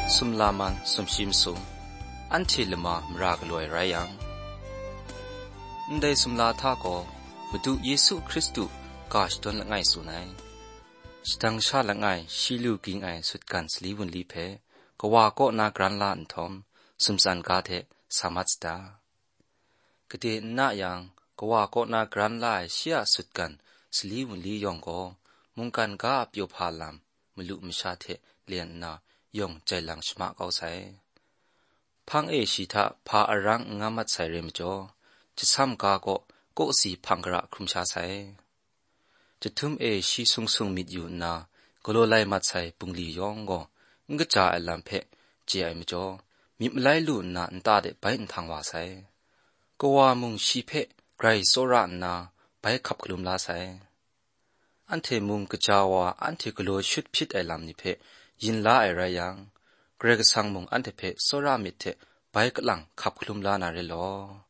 สุมลามันสุมชิมสุอันที่ละมามรากลอยไรยังได้สุมลาท่าก็มาดูเยซูคริสต์กาชตนละไงสุนัยสตังชาละไงชิลูกิงไอสุดกันสลีวันลีเพก็ว่าก็นากรันลาอันทอมสุมสันกาเทสามัตตากเดน่ายังก็ว่าก็นากรันลาเชียสุดกันสลีวันลียองก็มุงกันกาเปียวพาลามมลุมชาเทเลียนนายองใจหลังชมาเอาใส่พังเอชิทะพาอรังงามัดใส่เรมจ่อจะซ้ำกาก็สีพังกระครุมชาใส่จะทุ่มเอชีซุงมิดอยู่นาก็โลไลมัดใส่ปุงลียองก็งกจ่าอลัมเพเจไอมจ่อมิมไลลูนาอันตาเดไปอันทางว่าใส่ก็ว่ามุงชีเพไกรโซรานาไปขับคลุมลาใส่อันเทมุงกจ่าว่าอันเทกโลชุดพิษไอลำนิเพยินลาไอไรยังเกรกสังมุงอันเทเพโซรามิเทไปกลังขับคลุมลานาเรลอ